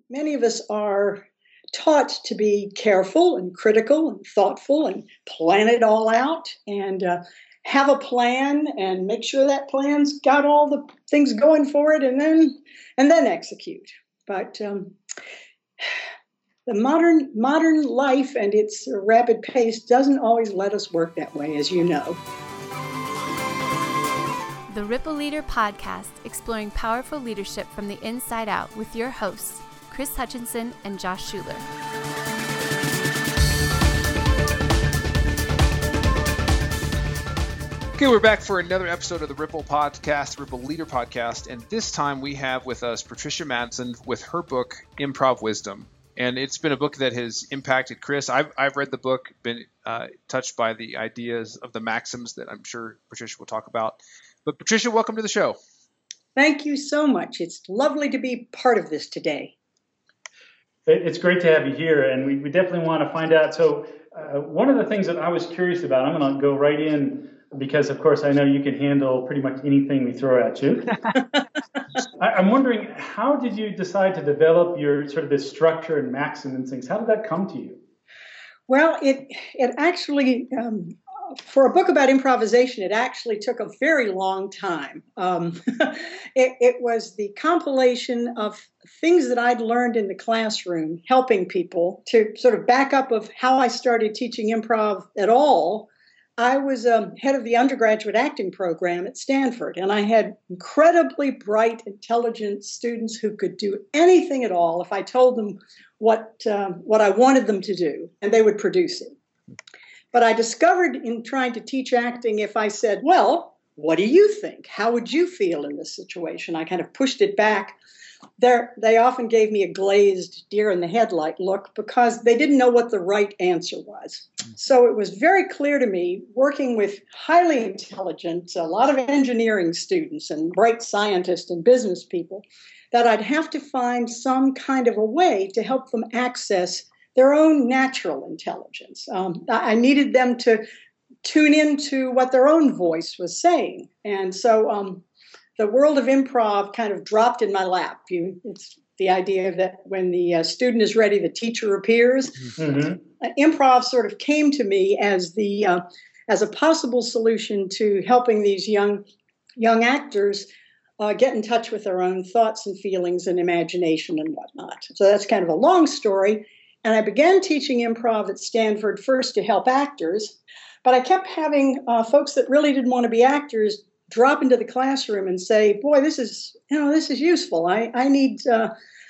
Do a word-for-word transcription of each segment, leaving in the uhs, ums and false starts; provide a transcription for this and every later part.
many of us are taught to be careful and critical and thoughtful and plan it all out and uh, have a plan and make sure that plan's got all the things going for it and then and then execute. But um, the modern modern life and its rapid pace doesn't always let us work that way, as you know. The Ripple Leader Podcast, exploring powerful leadership from the inside out with your hosts, Chris Hutchinson and Josh Schuler. Okay, we're back for another episode of the Ripple Podcast, Ripple Leader Podcast, and this time we have with us Patricia Madsen with her book, Improv Wisdom. And it's been a book that has impacted Chris. I've, I've read the book, been uh, touched by the ideas of the maxims that I'm sure Patricia will talk about. But Patricia, welcome to the show. Thank you so much. It's lovely to be part of this today. It's great to have you here, and we, we definitely want to find out. So uh, one of the things that I was curious about, I'm going to go right in because, of course, I know you can handle pretty much anything we throw at you. I, I'm wondering, how did you decide to develop your sort of this structure and maxim and things? How did that come to you? Well, it it actually, um, for a book about improvisation, it actually took a very long time. Um, it, it was the compilation of things that I'd learned in the classroom, helping people to sort of back up of how I started teaching improv at all. I was um, head of the undergraduate acting program at Stanford, and I had incredibly bright, intelligent students who could do anything at all if I told them what um, what I wanted them to do, and they would produce it. But I discovered in trying to teach acting, if I said, well, what do you think? How would you feel in this situation? I kind of pushed it back. There, they often gave me a glazed deer in the headlight look because they didn't know what the right answer was. So it was very clear to me, working with highly intelligent, a lot of engineering students and bright scientists and business people, that I'd have to find some kind of a way to help them access their own natural intelligence. Um, I needed them to tune into what their own voice was saying. And so um, the world of improv kind of dropped in my lap. You, it's the idea that when the uh, student is ready, the teacher appears. Mm-hmm. Uh, improv sort of came to me as the uh, as a possible solution to helping these young young actors uh, get in touch with their own thoughts and feelings and imagination and whatnot. So that's kind of a long story. And I began teaching improv at Stanford first to help actors, but I kept having uh, folks that really didn't want to be actors drop into the classroom and say, "Boy, this is you know this is useful. I I need uh,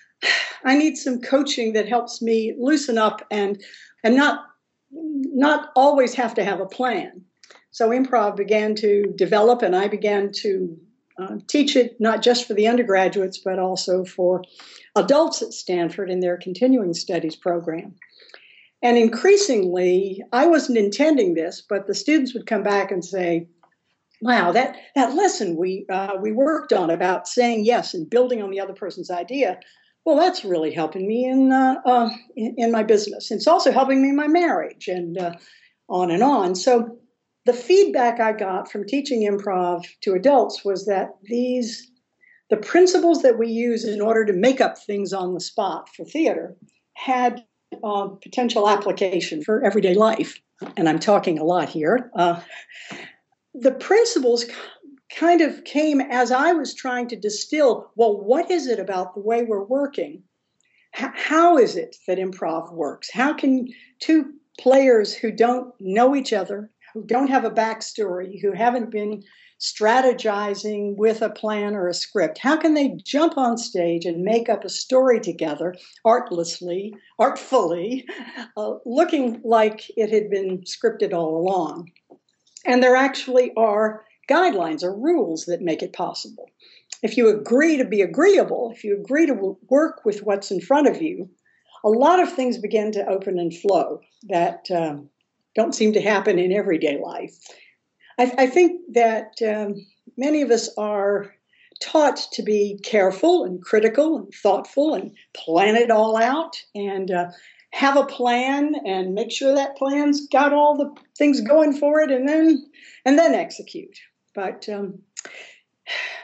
I need some coaching that helps me loosen up and and not not always have to have a plan." So improv began to develop, and I began to uh, teach it not just for the undergraduates, but also for adults at Stanford in their continuing studies program. And increasingly, I wasn't intending this, but the students would come back and say, "Wow, that, that lesson we uh, we worked on about saying yes and building on the other person's idea, well, that's really helping me in uh, uh, in, in my business. It's also helping me in my marriage," and uh, on and on. So the feedback I got from teaching improv to adults was that these the principles that we use in order to make up things on the spot for theater had uh, potential application for everyday life. And I'm talking a lot here. Uh, the principles kind of came as I was trying to distill, well, what is it about the way we're working? H- how is it that improv works? How can two players who don't know each other, who don't have a backstory, who haven't been strategizing with a plan or a script, how can they jump on stage and make up a story together artlessly, artfully, uh, looking like it had been scripted all along? And there actually are guidelines or rules that make it possible. If you agree to be agreeable, if you agree to work with what's in front of you, a lot of things begin to open and flow that um, don't seem to happen in everyday life. I, I think that um, many of us are taught to be careful and critical and thoughtful and plan it all out and uh, have a plan and make sure that plan's got all the things going for it and then and then execute. But um,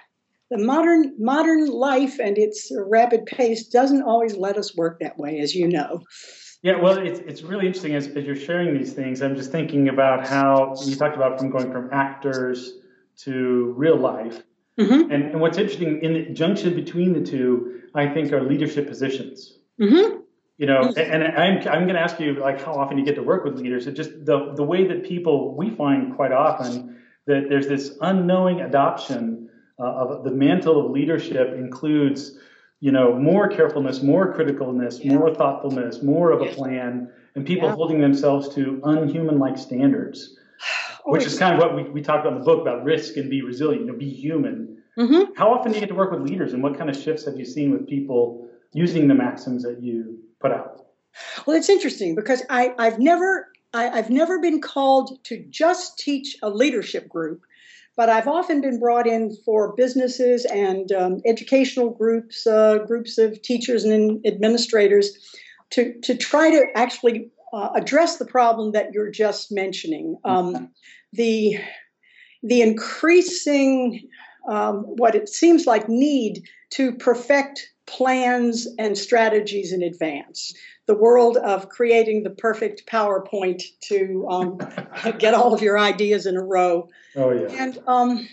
the modern modern life and its rapid pace doesn't always let us work that way, as you know. Yeah, well, it's it's really interesting as, as you're sharing these things. I'm just thinking about how you talked about from going from actors to real life. Mm-hmm. And, and what's interesting in the junction between the two, I think, are leadership positions. Mm-hmm. You know, mm-hmm. and, and I'm I'm going to ask you, like, how often you get to work with leaders. It's just the the way that people, we find quite often that there's this unknowing adoption uh, of the mantle of leadership includes, you know, more carefulness, more criticalness, yeah. more thoughtfulness, more of a plan, and people yeah. holding themselves to unhuman-like standards, oh, which is kind of what we, we talked about in the book about risk and be resilient, you know, be human. Mm-hmm. How often do you get to work with leaders, and what kind of shifts have you seen with people using the maxims that you put out? Well, it's interesting because I, I've never I, I've never been called to just teach a leadership group, but I've often been brought in for businesses and um, educational groups, uh, groups of teachers and administrators to, to try to actually uh, address the problem that you're just mentioning. Um, the, the increasing, um, what it seems like, need to perfect plans and strategies in advance. The world of creating the perfect PowerPoint to um, get all of your ideas in a row. Oh, yeah. And um,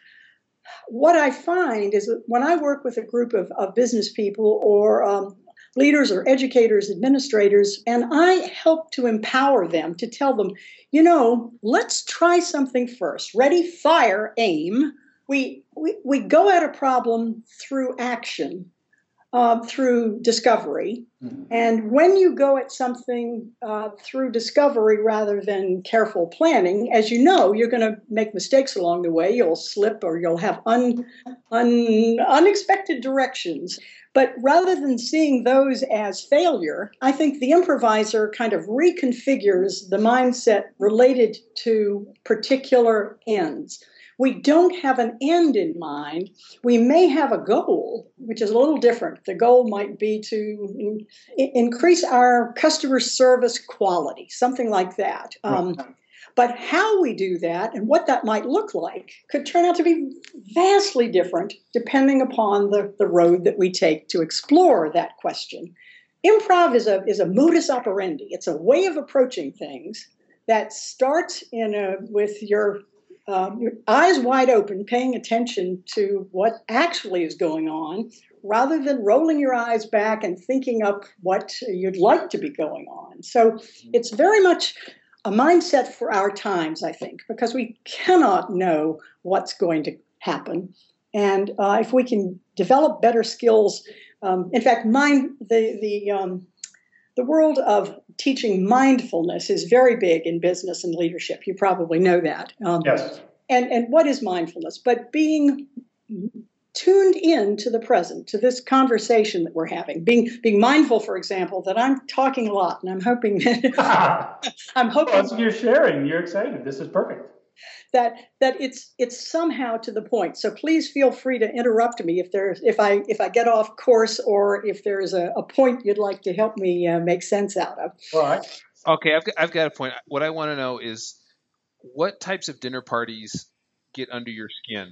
what I find is that when I work with a group of, of business people or um, leaders or educators, administrators, and I help to empower them to tell them, you know, let's try something first. Ready, fire, aim. We, we, we go at a problem through action. Uh, through discovery. Mm-hmm. And when you go at something uh, through discovery rather than careful planning, as you know, you're going to make mistakes along the way. You'll slip or you'll have un, un, unexpected directions. But rather than seeing those as failure, I think the improviser kind of reconfigures the mindset related to particular ends. We don't have an end in mind. We may have a goal, which is a little different. The goal might be to in- increase our customer service quality, something like that. Um, but how we do that and what that might look like could turn out to be vastly different depending upon the, the road that we take to explore that question. Improv is a, is a modus operandi. It's a way of approaching things that starts in a, with your Um, your eyes wide open, paying attention to what actually is going on, rather than rolling your eyes back and thinking up what you'd like to be going on. So it's very much a mindset for our times, I think, because we cannot know what's going to happen. And uh, if we can develop better skills, um, in fact, mind the the um, the world of teaching mindfulness is very big in business and leadership. You probably know that. Um, yes. And and what is mindfulness? But being tuned in to the present, to this conversation that we're having. Being being mindful, for example, that I'm talking a lot, and I'm hoping that I'm hoping well, you're sharing. You're excited. This is perfect. That that it's it's somehow to the point. So please feel free to interrupt me if there's if I if I get off course or if there's a, a point you'd like to help me uh, make sense out of. All right. Okay, I've got, I've got a point. What I want to know is, what types of dinner parties get under your skin?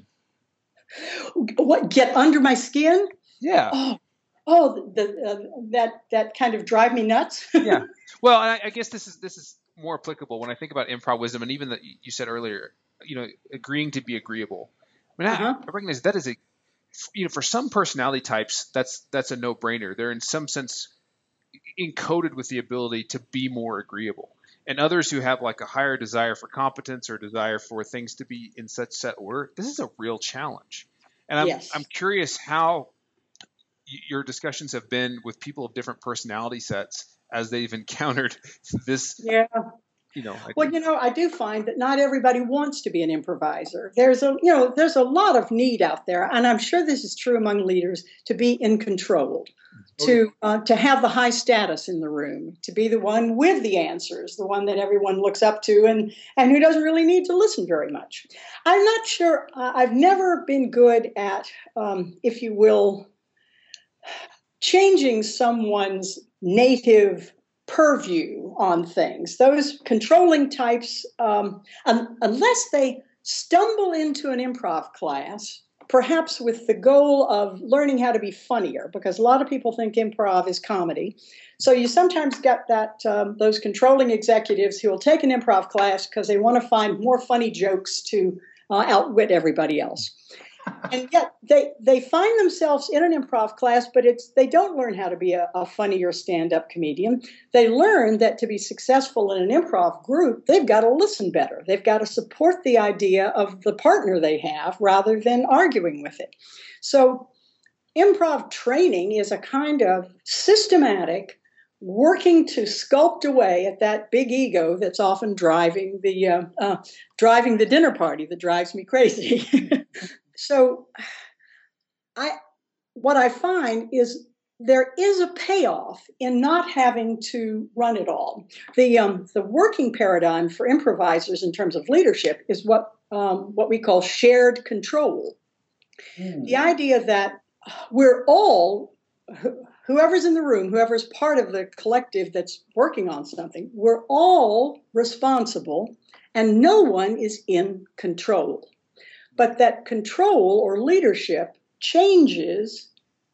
What get under my skin? Yeah. Oh, oh, the, uh, that that kind of drive me nuts. Yeah. Well, I, I guess this is this is more applicable when I think about improv wisdom, and even that you said earlier, you know, agreeing to be agreeable. I mean, uh-huh. I, I recognize that is a, you know, for some personality types, that's that's a no-brainer. They're in some sense encoded with the ability to be more agreeable. And others who have like a higher desire for competence or desire for things to be in such set order, this is a real challenge. And I'm yes. I'm curious how y- your discussions have been with people of different personality sets as they've encountered this. Yeah. You know. Well, you know, I do find that not everybody wants to be an improviser. There's a, you know, there's a lot of need out there, and I'm sure this is true among leaders, to be in control. To uh, to have the high status in the room, to be the one with the answers, the one that everyone looks up to, and, and who doesn't really need to listen very much. I'm not sure. Uh, I've never been good at, um, if you will, changing someone's native purview on things. Those controlling types, um, un- unless they stumble into an improv class perhaps with the goal of learning how to be funnier, because a lot of people think improv is comedy. So you sometimes get that um, those controlling executives who will take an improv class because they want to find more funny jokes to uh, outwit everybody else. And yet they, they find themselves in an improv class, but it's they don't learn how to be a, a funnier stand-up comedian. They learn that to be successful in an improv group, they've got to listen better. They've got to support the idea of the partner they have rather than arguing with it. So improv training is a kind of systematic working to sculpt away at that big ego that's often driving the uh, uh, driving the dinner party that drives me crazy. So I, what I find is there is a payoff in not having to run it all. The um, the working paradigm for improvisers in terms of leadership is what um, what we call shared control. Mm. The idea that we're all, whoever's in the room, whoever's part of the collective that's working on something, we're all responsible and no one is in control. But that control or leadership changes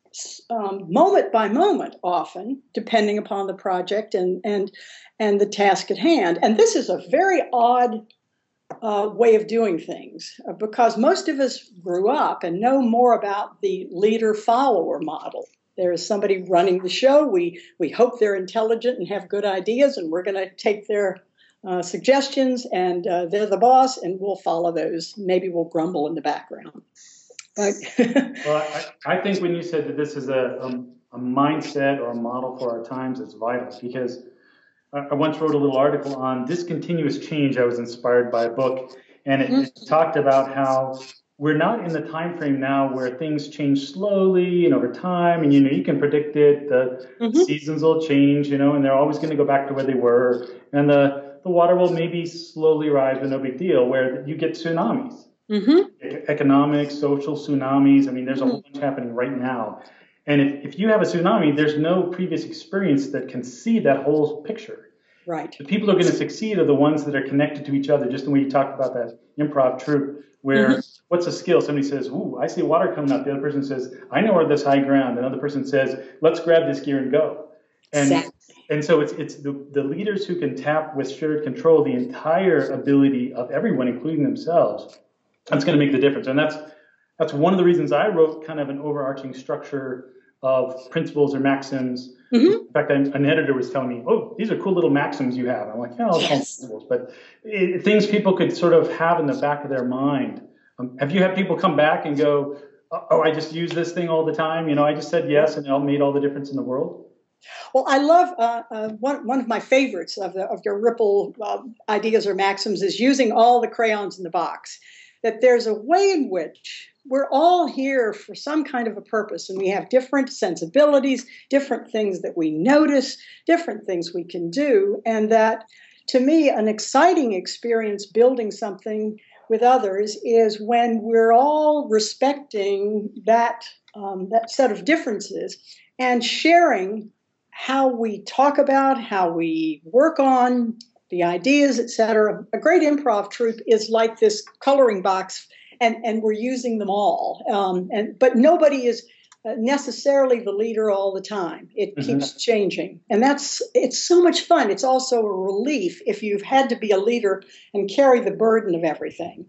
um, moment by moment, often, depending upon the project and, and, and the task at hand. And this is a very odd uh, way of doing things, uh, because most of us grew up and know more about the leader-follower model. There is somebody running the show. We, we hope they're intelligent and have good ideas, and we're going to take their Uh, suggestions, and uh, they're the boss, and we'll follow those. Maybe we'll grumble in the background. But well, I, I think when you said that this is a, a, a mindset or a model for our times, it's vital, because I, I once wrote a little article on discontinuous change. I was inspired by a book, and it, mm-hmm. it talked about how we're not in the time frame now where things change slowly and over time, and you know you can predict it. The mm-hmm. seasons will change, you know, and they're always going to go back to where they were, and the the water will maybe slowly rise, but no big deal, where you get tsunamis, mm-hmm. e- economic, social tsunamis. I mean, there's a whole bunch happening right now. And if, if you have a tsunami, there's no previous experience that can see that whole picture. Right. The people who are going to succeed are the ones that are connected to each other, just the way you talked about that improv troupe, where mm-hmm. what's a skill? Somebody says, ooh, I see water coming up. The other person says, I know where there's high ground. Another person says, let's grab this gear and go. And exactly. And so it's it's the, the leaders who can tap with shared control the entire ability of everyone, including themselves, that's going to make the difference. And that's that's one of the reasons I wrote kind of an overarching structure of principles or maxims. Mm-hmm. In fact, an editor was telling me, oh, these are cool little maxims you have. I'm like, yeah, I'll call them principles. But it, things people could sort of have in the back of their mind. Um, have you had people come back and go, oh, I just use this thing all the time? You know, I just said yes, and it made all the difference in the world? Well, I love uh, uh, one one of my favorites of the of your Ripple uh, ideas or maxims is using all the crayons in the box. That there's a way in which we're all here for some kind of a purpose, and we have different sensibilities, different things that we notice, different things we can do, and that, to me, an exciting experience building something with others is when we're all respecting that um, that set of differences and sharing how we talk about, how we work on the ideas, et cetera. A great improv troupe is like this coloring box, and, and we're using them all. Um, and but nobody is necessarily the leader all the time. It mm-hmm. keeps changing. And that's it's so much fun. It's also a relief if you've had to be a leader and carry the burden of everything.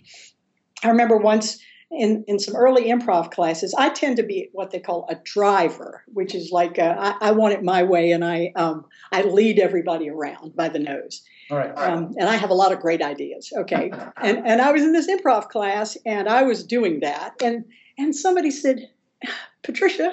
I remember once In, in some early improv classes, I tend to be what they call a driver, which is like uh, I, I want it my way, and I um, I lead everybody around by the nose. All right. All right. Um, and I have a lot of great ideas. Okay. And and I was in this improv class, and I was doing that, and and somebody said, Patricia,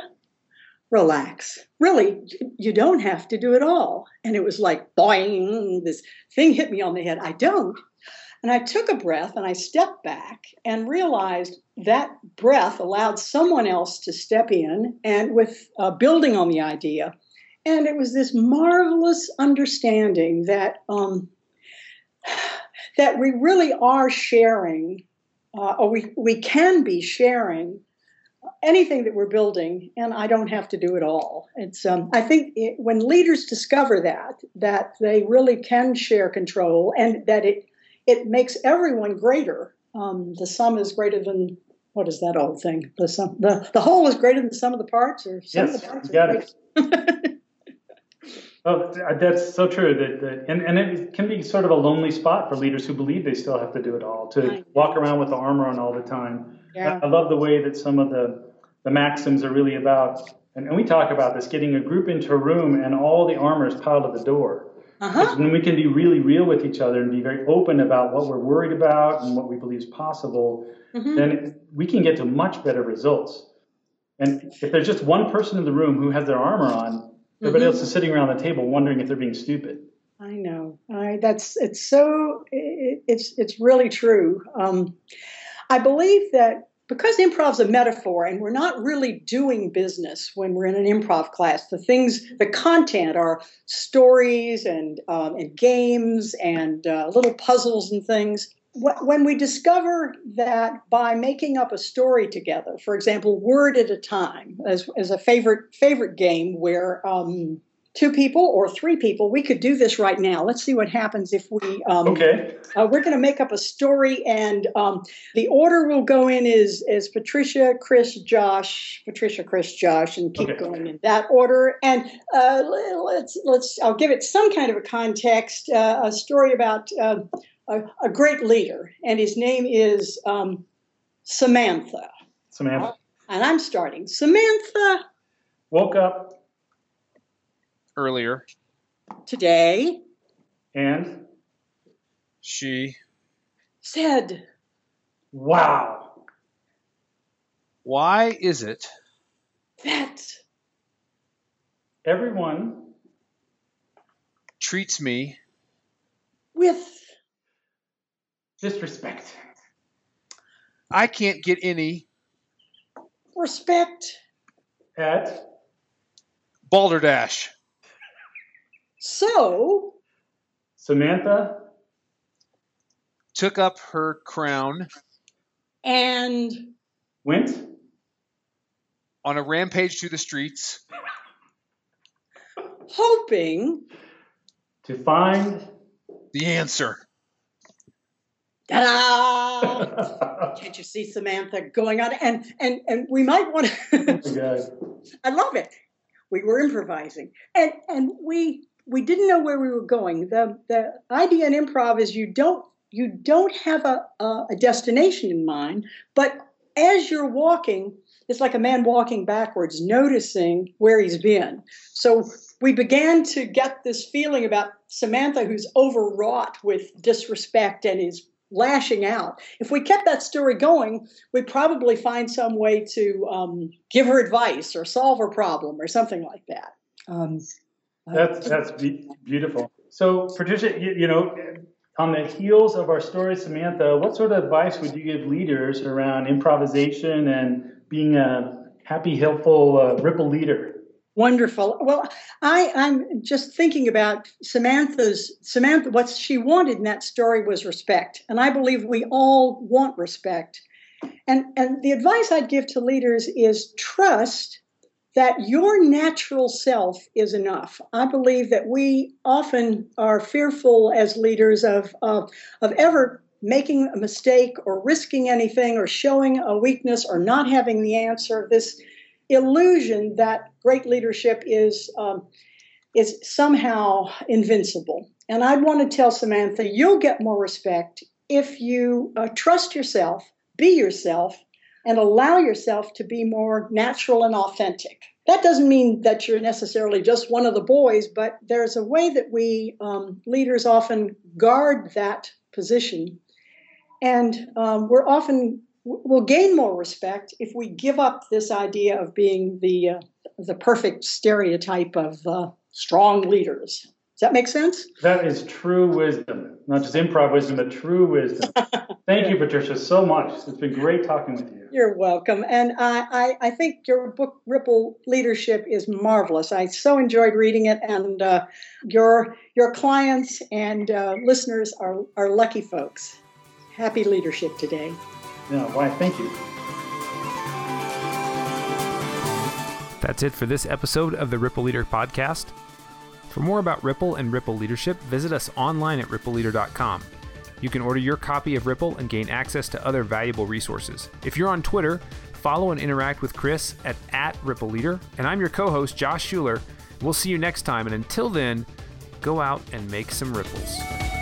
relax. Really, you don't have to do it all. And it was like, boing, this thing hit me on the head. I don't. And I took a breath and I stepped back and realized that breath allowed someone else to step in and with uh, building on the idea. And it was this marvelous understanding that um, that we really are sharing, uh, or we, we can be sharing anything that we're building, and I don't have to do it all. It's um, I think it, when leaders discover that, that they really can share control and that it It makes everyone greater. Um, the sum is greater than what is that old thing? The sum, the, the whole is greater than the sum of the parts, or some yes, of the parts you got are it. Oh, that's so true. That, that and, and it can be sort of a lonely spot for leaders who believe they still have to do it all, to walk around with the armor on all the time. Yeah. I, I love the way that some of the, the maxims are really about, and, and we talk about this, getting a group into a room and all the armor is piled at the door. Uh-huh. When we can be really real with each other and be very open about what we're worried about and what we believe is possible, mm-hmm. then we can get to much better results. And if there's just one person in the room who has their armor on, everybody mm-hmm. else is sitting around the table wondering if they're being stupid. I know. I, that's it's so it, it's it's really true. Um, I believe that because improv's a metaphor and we're not really doing business when we're in an improv class, the things, the content are stories and um, and games and uh, little puzzles and things. When we discover that by making up a story together, for example, word at a time, as, as a favorite favorite game where um, two people or three people, we could do this right now. Let's see what happens if we, um, okay. uh, we're going to make up a story, and um, the order we'll go in is, is Patricia, Chris, Josh, Patricia, Chris, Josh, and keep okay. going in that order. And uh, let's, let's, I'll give it some kind of a context, uh, a story about uh, A, a great leader, and his name is um, Samantha. Samantha. And I'm starting. Samantha woke up earlier today, and she said, "Wow, why is it that everyone treats me with disrespect? I can't get any respect at Balderdash." So Samantha took up her crown and went on a rampage through the streets, hoping to find the answer. Ta-da! Can't you see Samantha going on? And and and we might want to. Oh, I love it. We were improvising, and and we we didn't know where we were going. The the idea in improv is you don't you don't have a a, a destination in mind, but as you're walking, it's like a man walking backwards, noticing where he's been. So we began to get this feeling about Samantha, who's overwrought with disrespect and is lashing out. If we kept that story going, we'd probably find some way to um, give her advice or solve her problem or something like that. Um, that's that's be- beautiful. So, Patricia, you, you know, on the heels of our story, Samantha, what sort of advice would you give leaders around improvisation and being a happy, helpful uh, Ripple leader? Wonderful. Well, I, I'm just thinking about Samantha's, Samantha, what she wanted in that story was respect. And I believe we all want respect. And, and the advice I'd give to leaders is trust that your natural self is enough. I believe that we often are fearful as leaders of, of, of ever making a mistake or risking anything or showing a weakness or not having the answer. This illusion that great leadership is um, is somehow invincible. And I'd want to tell Samantha, you'll get more respect if you uh, trust yourself, be yourself, and allow yourself to be more natural and authentic. That doesn't mean that you're necessarily just one of the boys, but there's a way that we um, leaders often guard that position. And um, we're often we'll gain more respect if we give up this idea of being the uh, the perfect stereotype of uh, strong leaders. Does that make sense? That is true wisdom, not just improv wisdom, but true wisdom. Thank you, Patricia, so much. It's been great talking with you. You're welcome. And I, I, I think your book, Ripple Leadership, is marvelous. I so enjoyed reading it, and uh, your your clients and uh, listeners are, are lucky folks. Happy leadership today. Yeah, why, thank you. That's it for this episode of the Ripple Leader Podcast. For more about Ripple and Ripple Leadership, visit us online at ripple leader dot com. You can order your copy of Ripple and gain access to other valuable resources. If you're on Twitter, follow and interact with Chris at, at Ripple Leader. And I'm your co-host, Josh Schuler. We'll see you next time. And until then, go out and make some ripples.